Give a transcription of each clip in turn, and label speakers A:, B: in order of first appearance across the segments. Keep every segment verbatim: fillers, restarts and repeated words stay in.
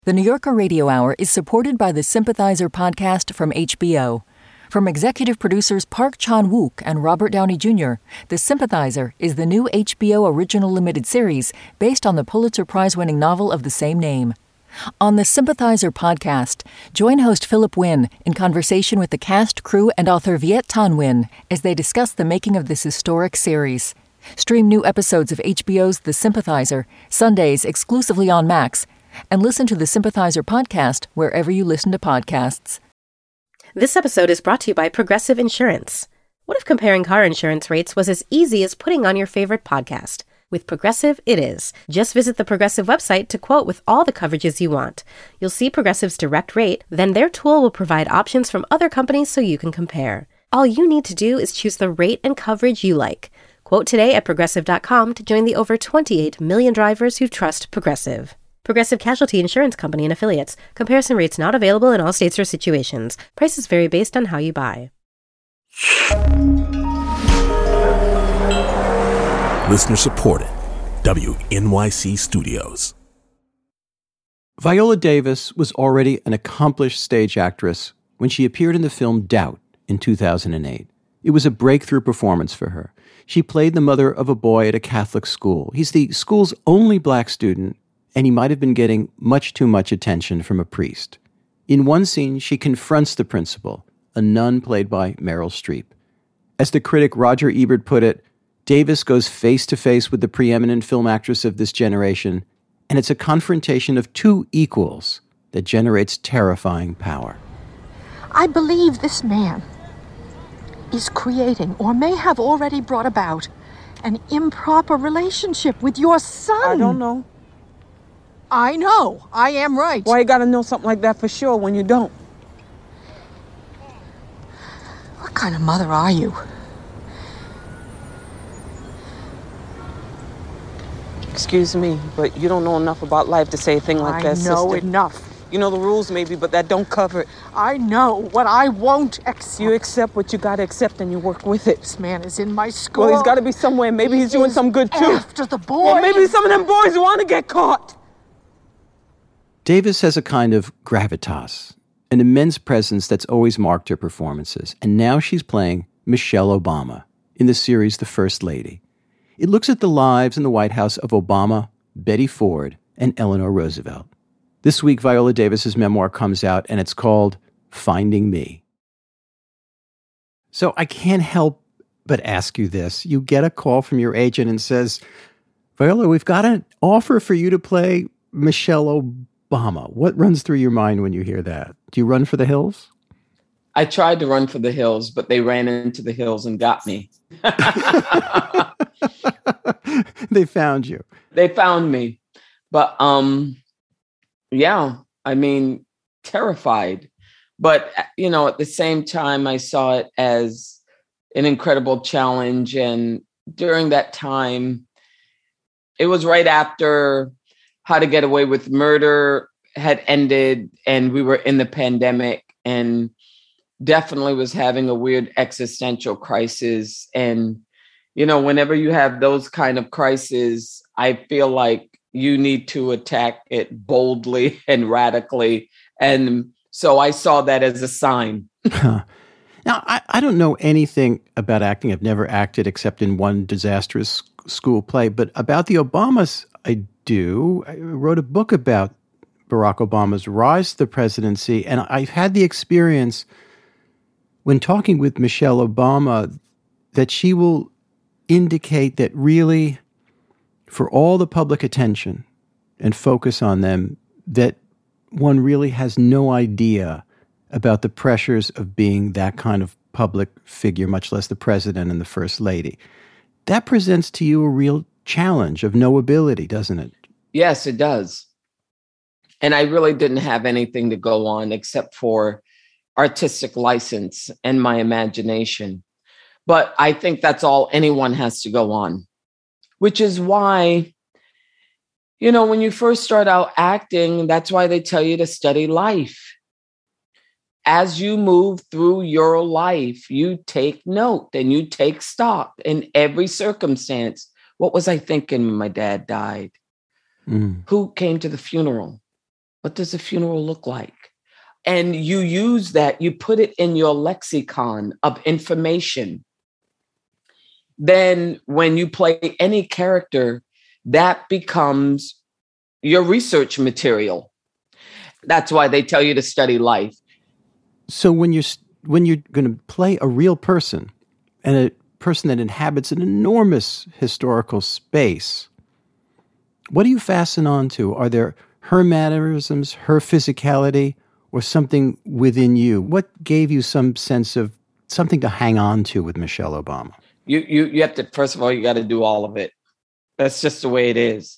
A: The New Yorker Radio Hour is supported by the Sympathizer podcast from H B O. From executive producers Park Chan-wook and Robert Downey Junior, The Sympathizer is the new H B O original limited series based on the Pulitzer Prize-winning novel of the same name. On the Sympathizer podcast, join host Philip Wynn in conversation with the cast, crew, and author Viet Thanh Nguyen as they discuss the making of this historic series. Stream new episodes of H B O's The Sympathizer, Sundays exclusively on Max, and listen to the Sympathizer podcast wherever you listen to podcasts.
B: This episode is brought to you by Progressive Insurance. What if comparing car insurance rates was as easy as putting on your favorite podcast? With Progressive, it is. Just visit the Progressive website to quote with all the coverages you want. You'll see Progressive's direct rate, then their tool will provide options from other companies so you can compare. All you need to do is choose the rate and coverage you like. Quote today at progressive dot com to join the over twenty-eight million drivers who trust Progressive. Progressive Casualty Insurance Company and Affiliates. Comparison rates not available in all states or situations. Prices vary based on how you buy.
C: Listener supported. W N Y C Studios.
D: Viola Davis was already an accomplished stage actress when she appeared in the film Doubt in two thousand eight. It was a breakthrough performance for her. She played the mother of a boy at a Catholic school. He's the school's only black student, and he might have been getting much too much attention from a priest. In one scene, she confronts the principal, a nun played by Meryl Streep. As the critic Roger Ebert put it, Davis goes face-to-face with the preeminent film actress of this generation, and it's a confrontation of two equals that generates terrifying power.
E: I believe this man is creating, or may have already brought about, an improper relationship with your son.
F: I don't know.
E: I know. I am right.
F: Why you gotta know something like that for sure when you don't?
E: What kind of mother are you?
F: Excuse me, but you don't know enough about life to say a thing like
E: I
F: that, sister.
E: I know enough.
F: You know the rules maybe, but that don't cover it.
E: I know what I won't accept.
F: You accept what you gotta accept and you work with it.
E: This man is in my school.
F: Well, he's gotta be somewhere. Maybe
E: he
F: he's doing some good too.
E: After the boys.
F: Or maybe some of them boys want to get caught.
D: Davis has a kind of gravitas, an immense presence that's always marked her performances. And now she's playing Michelle Obama in the series The First Lady. It looks at the lives in the White House of Obama, Betty Ford, and Eleanor Roosevelt. This week, Viola Davis's memoir comes out, and it's called Finding Me. So I can't help but ask you this. You get a call from your agent and says, Viola, we've got an offer for you to play Michelle Obama. What runs through your mind when you hear that? Do you run for the hills?
G: I tried to run for the hills, but they ran into the hills and got me.
D: They found you.
G: They found me. But, um... yeah, I mean, terrified. But, you know, at the same time, I saw it as an incredible challenge. And during that time, it was right after How to Get Away with Murder had ended and we were in the pandemic and definitely was having a weird existential crisis. And, you know, whenever you have those kind of crises, I feel like you need to attack it boldly and radically. And so I saw that as a sign.
D: Huh. Now, I, I don't know anything about acting. I've never acted except in one disastrous school play. But about the Obamas, I do. I wrote a book about Barack Obama's rise to the presidency. And I've had the experience when talking with Michelle Obama that she will indicate that really, for all the public attention and focus on them, that one really has no idea about the pressures of being that kind of public figure, much less the president and the first lady. That presents to you a real challenge of knowability, doesn't it?
G: Yes, it does. And I really didn't have anything to go on except for artistic license and my imagination. But I think that's all anyone has to go on. Which is why, you know, when you first start out acting, that's why they tell you to study life. As you move through your life, you take note and you take stock in every circumstance. What was I thinking when my dad died? Mm. Who came to the funeral? What does a funeral look like? And you use that, you put it in your lexicon of information. Then when you play any character, that becomes your research material. That's why they tell you to study life.
D: So when you're when you're going to play a real person and a person that inhabits an enormous historical space, what do you fasten on to? Are there her mannerisms, her physicality, or something within you? What gave you some sense of something to hang on to with Michelle Obama?
G: You you you have to, first of all, you got to do all of it. That's just the way it is.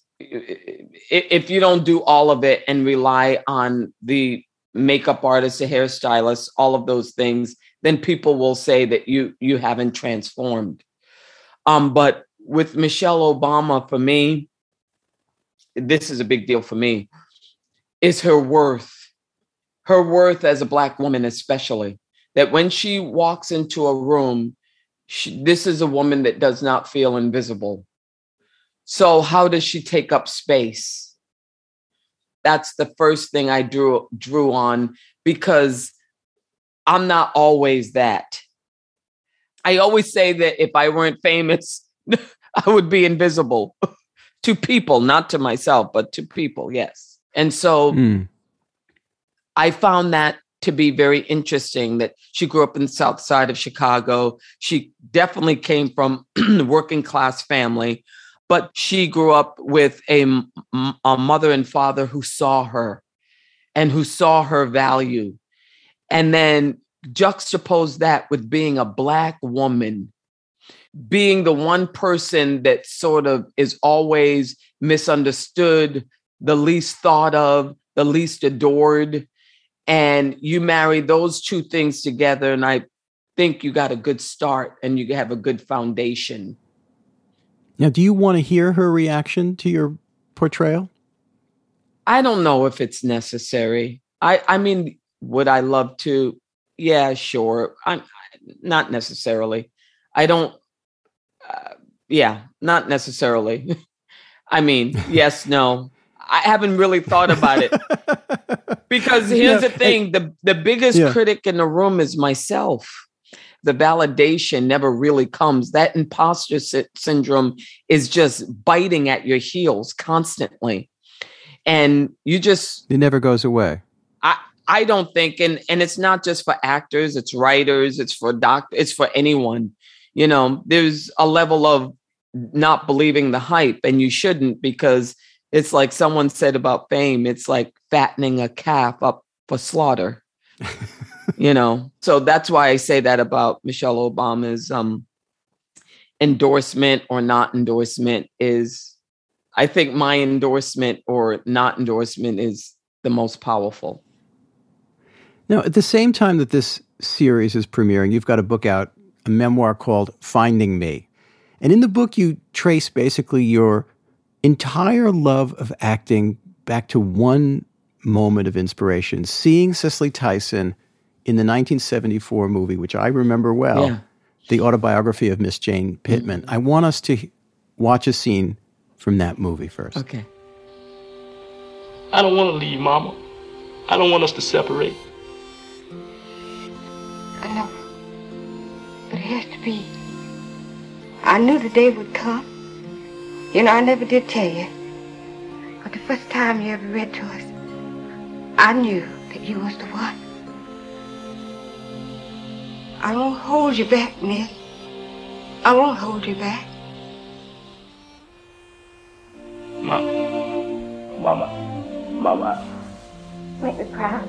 G: If you don't do all of it and rely on the makeup artist, the hairstylist, all of those things, then people will say that you you haven't transformed. Um, but with Michelle Obama, for me, this is a big deal for me, is her worth. Her worth as a Black woman, especially, that when she walks into a room, she, this is a woman that does not feel invisible. So how does she take up space? That's the first thing I drew drew on, because I'm not always that. I always say that if I weren't famous, I would be invisible to people, not to myself, but to people, yes. And so mm. I found that to be very interesting, that she grew up in the South Side of Chicago. She definitely came from a working class family, but she grew up with a, a mother and father who saw her and who saw her value. And then juxtapose that with being a Black woman, being the one person that sort of is always misunderstood, the least thought of, the least adored. And you marry those two things together, and I think you got a good start and you have a good foundation.
D: Now, do you want to hear her reaction to your portrayal?
G: I don't know if it's necessary. I, I mean, would I love to? Yeah, sure. I'm not necessarily. I don't. Uh, yeah, not necessarily. I mean, yes, no. I haven't really thought about it, because here's yeah, the thing: I, the the biggest yeah. critic in the room is myself. The validation never really comes. That imposter sy- syndrome is just biting at your heels constantly, and you just
D: it never goes away.
G: I I don't think, and and it's not just for actors; it's writers, it's for doctors, it's for anyone. You know, there's a level of not believing the hype, and you shouldn't, because it's like someone said about fame, it's like fattening a calf up for slaughter, you know? So that's why I say that about Michelle Obama's um, endorsement or not endorsement is, I think my endorsement or not endorsement is the most powerful.
D: Now, at the same time that this series is premiering, you've got a book out, a memoir called Finding Me. And in the book, you trace basically your entire love of acting back to one moment of inspiration, seeing Cicely Tyson in the nineteen seventy-four movie, which I remember well, yeah. The Autobiography of Miss Jane Pittman. Mm-hmm. I want us to watch a scene from that movie first.
G: Okay.
H: I don't want to leave, Mama. I don't want us to separate.
I: I know. But it has to be. I knew the day would come. You know, I never did tell you. But the first time you ever read to us, I knew that you was the one. I won't hold you back, Nick. I won't hold you back.
H: Mama. Mama. Mama.
I: Make me proud.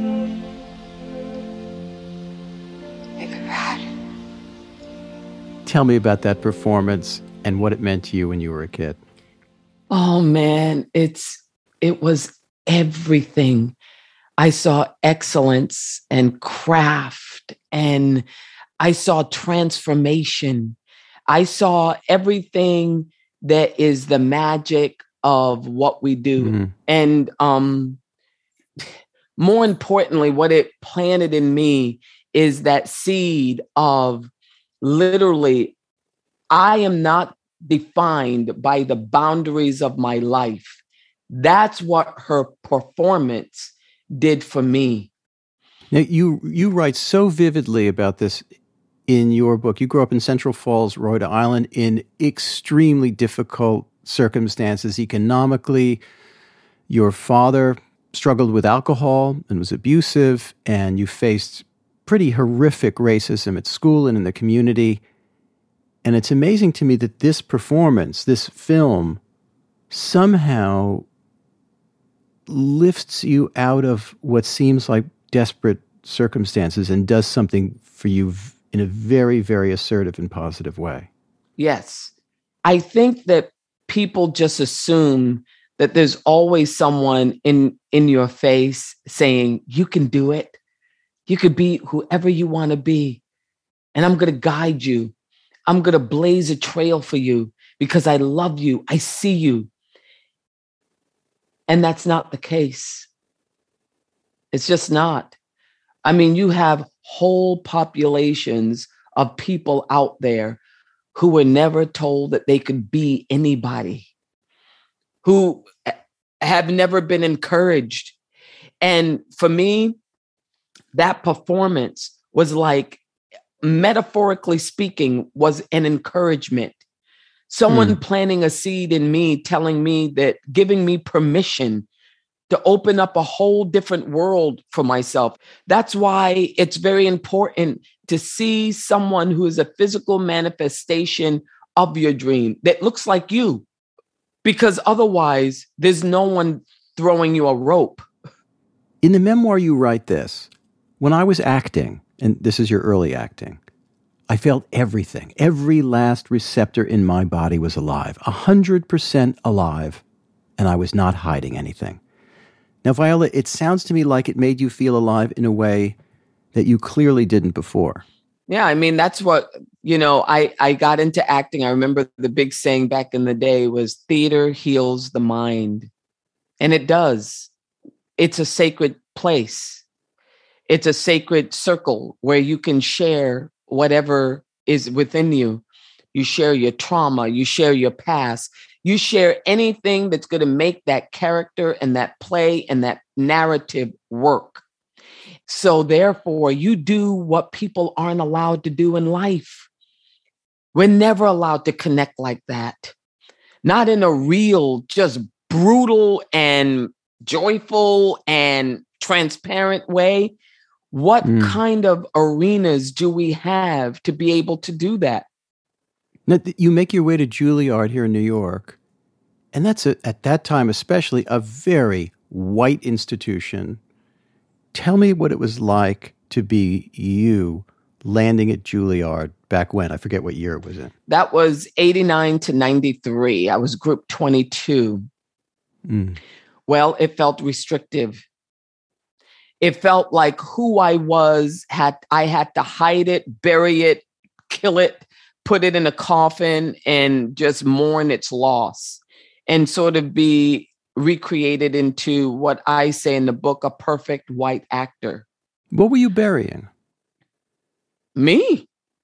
I: Make me proud.
D: Tell me about that performance and what it meant to you when you were a kid.
G: Oh man, it's it was everything. I saw excellence and craft, and I saw transformation. I saw everything that is the magic of what we do. Mm-hmm. And um, more importantly, what it planted in me is that seed of literally, I am not defined by the boundaries of my life. That's what her performance did for me.
D: Now, you you write so vividly about this in your book. You grew up in Central Falls, Rhode Island, in extremely difficult circumstances economically. Your father struggled with alcohol and was abusive, and you faced pretty horrific racism at school and in the community. And it's amazing to me that this performance, this film, somehow lifts you out of what seems like desperate circumstances and does something for you in a very, very assertive and positive way.
G: Yes. I think that people just assume that there's always someone in, in your face saying, you can do it. You could be whoever you want to be. And I'm going to guide you. I'm going to blaze a trail for you because I love you. I see you. And that's not the case. It's just not. I mean, you have whole populations of people out there who were never told that they could be anybody, who have never been encouraged. And for me, that performance was like, metaphorically speaking, was an encouragement. Someone mm. planting a seed in me, telling me that, giving me permission to open up a whole different world for myself. That's why it's very important to see someone who is a physical manifestation of your dream that looks like you, because otherwise there's no one throwing you a rope.
D: In the memoir, you write this: when I was acting, and this is your early acting, I felt everything. Every last receptor in my body was alive, one hundred percent alive, and I was not hiding anything. Now, Viola, it sounds to me like it made you feel alive in a way that you clearly didn't before.
G: Yeah, I mean, that's what, you know, I, I got into acting. I remember the big saying back in the day was theater heals the mind. And it does. It's a sacred place. It's a sacred circle where you can share whatever is within you. You share your trauma, you share your past, you share anything that's going to make that character and that play and that narrative work. So therefore, you do what people aren't allowed to do in life. We're never allowed to connect like that. Not in a real, just brutal and joyful and transparent way. What mm. kind of arenas do we have to be able to do that?
D: Now, you make your way to Juilliard here in New York, and that's, a, at that time especially, a very white institution. Tell me what it was like to be you landing at Juilliard back when. I forget what year it was in.
G: That was eighty-nine to ninety-three. I was group twenty-two. Mm. Well, it felt restrictive. It felt like who I was, had I had to hide it, bury it, kill it, put it in a coffin, and just mourn its loss and sort of be recreated into what I say in the book, a perfect white actor.
D: What were you burying?
G: Me,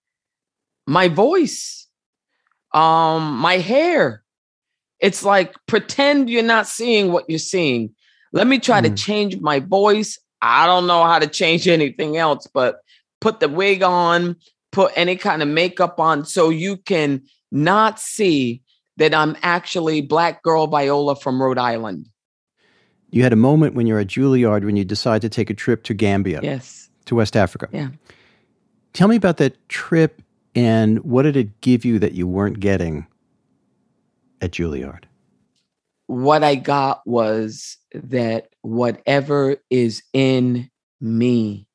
G: my voice, um, my hair. It's like, pretend you're not seeing what you're seeing. Let me try mm. to change my voice. I don't know how to change anything else, but put the wig on, put any kind of makeup on so you can not see that I'm actually Black girl Viola from Rhode Island.
D: You had a moment when you're at Juilliard when you decide to take a trip to Gambia.
G: Yes.
D: To West Africa.
G: Yeah.
D: Tell me about that trip and what did it give you that you weren't getting at Juilliard?
G: What I got was that whatever is in me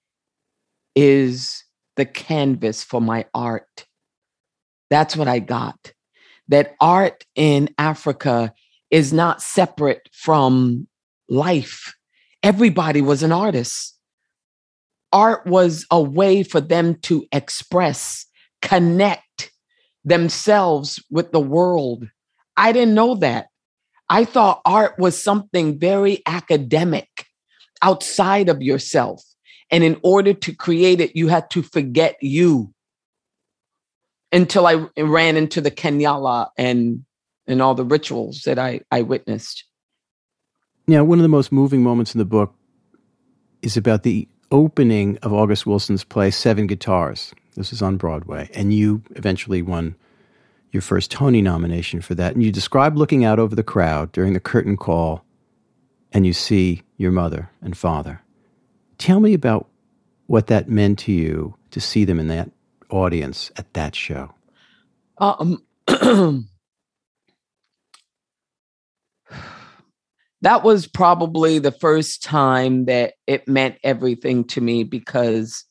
G: is the canvas for my art. That's what I got. That art in Africa is not separate from life. Everybody was an artist. Art was a way for them to express, connect themselves with the world. I didn't know that. I thought art was something very academic, outside of yourself. And in order to create it, you had to forget you. Until I ran into the Kenyala and, and all the rituals that I, I witnessed.
D: Now, one of the most moving moments in the book is about the opening of August Wilson's play, Seven Guitars. This is on Broadway, and you eventually won your first Tony nomination for that. And you describe looking out over the crowd during the curtain call, and you see your mother and father. Tell me about what that meant to you to see them in that audience at that show.
G: Um, that was probably the first time that it meant everything to me, because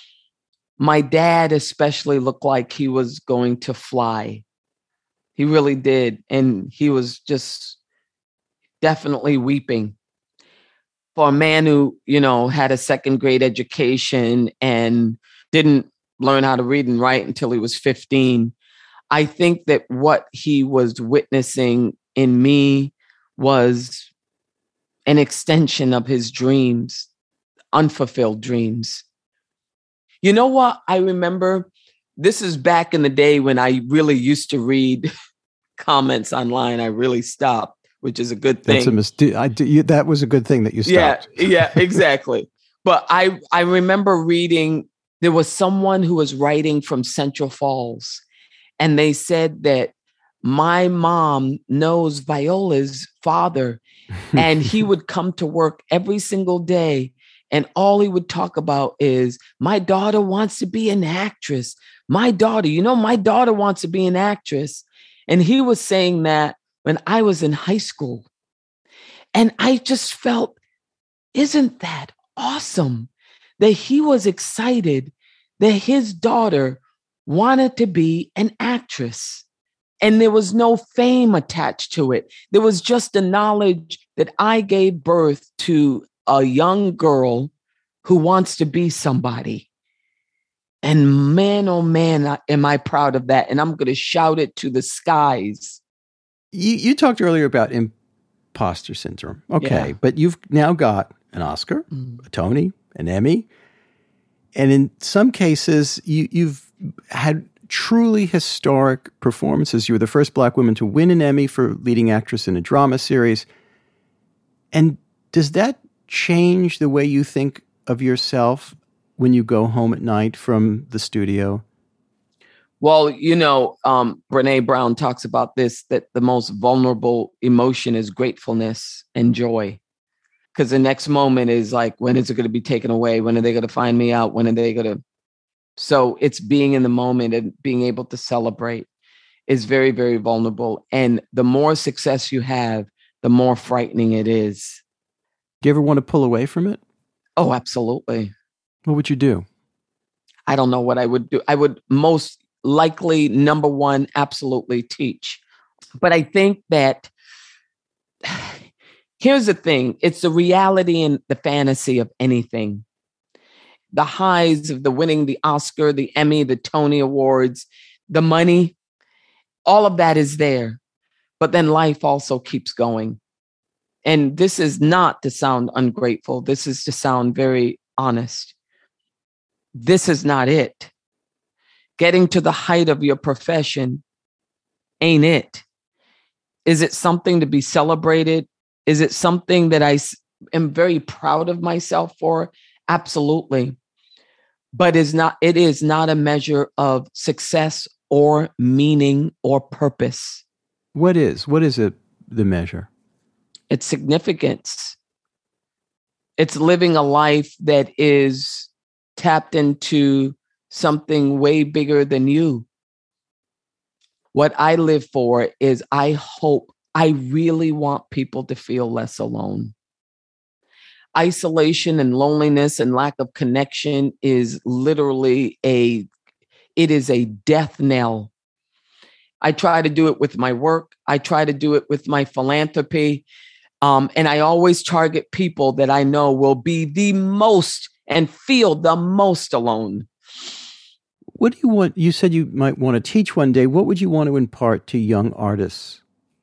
G: my dad especially looked like he was going to fly. He really did. And he was just definitely weeping. For a man who, you know, had a second grade education and didn't learn how to read and write until he was fifteen, I think that what he was witnessing in me was an extension of his dreams, unfulfilled dreams. You know what? I remember, this is back in the day when I really used to read comments online. I really stopped, which is a good thing.
D: That's a mis- I, you, that was a good thing that you stopped.
G: Yeah, yeah, exactly. But I, I remember reading, there was someone who was writing from Central Falls, and they said that my mom knows Viola's father, and he would come to work every single day, and all he would talk about is, my daughter wants to be an actress. My daughter, you know, my daughter wants to be an actress. And he was saying that when I was in high school. And I just felt, isn't that awesome that he was excited that his daughter wanted to be an actress. And there was no fame attached to it. There was just the knowledge that I gave birth to a young girl who wants to be somebody. And man, oh man, am I proud of that. And I'm going to shout it to the skies.
D: You, you talked earlier about imposter syndrome. Okay,
G: Yeah.
D: But you've now got an Oscar,
G: Mm.
D: a Tony, an Emmy. And in some cases, you, you've had truly historic performances. You were the first Black woman to win an Emmy for leading actress in a drama series. And does that change the way you think of yourself when you go home at night from the studio?
G: Well, you know, um, Brené Brown talks about this, that the most vulnerable emotion is gratefulness and joy. Because the next moment is like, when is it going to be taken away? When are they going to find me out? When are they going to? So it's being in the moment and being able to celebrate is very, very vulnerable. And the more success you have, the more frightening it is.
D: Do you ever want to pull away from it?
G: Oh, absolutely.
D: What would you do?
G: I don't know what I would do. I would most likely, number one, absolutely teach. But I think that here's the thing. It's the reality and the fantasy of anything. The highs of the winning the Oscar, the Emmy, the Tony Awards, the money, all of that is there. But then life also keeps going. And this is not to sound ungrateful. This is to sound very honest. This is not it. Getting to the height of your profession ain't it. Is it something to be celebrated? Is it something that I am very proud of myself for? Absolutely. But is not, it is not a measure of success or meaning or purpose.
D: What is? What is it, the measure?
G: It's significance. It's living a life that is tapped into something way bigger than you. What I live for is I hope, I really want people to feel less alone. Isolation and loneliness and lack of connection is literally a, it is a death knell. I try to do it with my work. I try to do it with my philanthropy. Um, and I always target people that I know will be the most and feel the most alone.
D: What do you want? You said you might want to teach one day. What would you want to impart to young artists?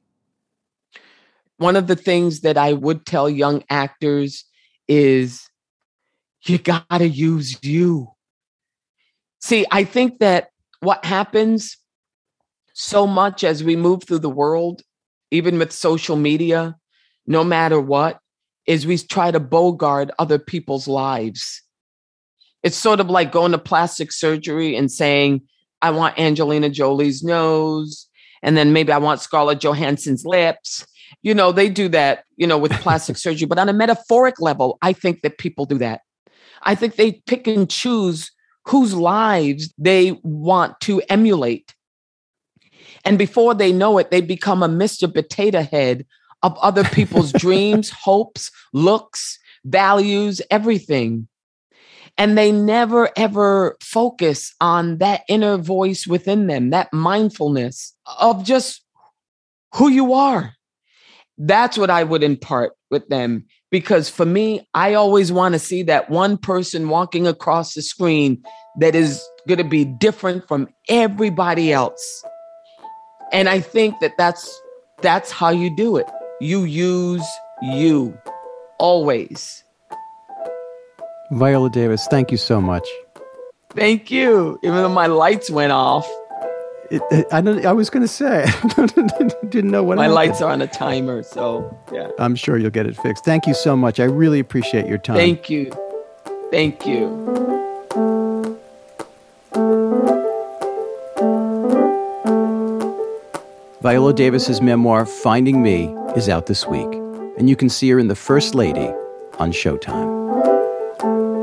G: One of the things that I would tell young actors is you got to use you. See, I think that what happens so much as we move through the world, even with social media, no matter what, is we try to bogart other people's lives. It's sort of like going to plastic surgery and saying, I want Angelina Jolie's nose, and then maybe I want Scarlett Johansson's lips. You know, they do that, you know, with plastic surgery. But on a metaphoric level, I think that people do that. I think they pick and choose whose lives they want to emulate. And before they know it, they become a Mister Potato Head of other people's dreams, hopes, looks, values, everything. And they never, ever focus on that inner voice within them, that mindfulness of just who you are. That's what I would impart with them. Because for me, I always want to see that one person walking across the screen that is going to be different from everybody else. And I think that that's, that's how you do it. You use you always.
D: Viola Davis, thank you so much.
G: Thank you. Even though my lights went off.
D: It, it, I don't. I was going to say, I didn't know what
G: my
D: happened.
G: lights are on a timer, so yeah.
D: I'm sure you'll get it fixed. Thank you so much. I really appreciate your time.
G: Thank you. Thank you.
D: Viola Davis's memoir, Finding Me, is out this week, and you can see her in The First Lady on Showtime.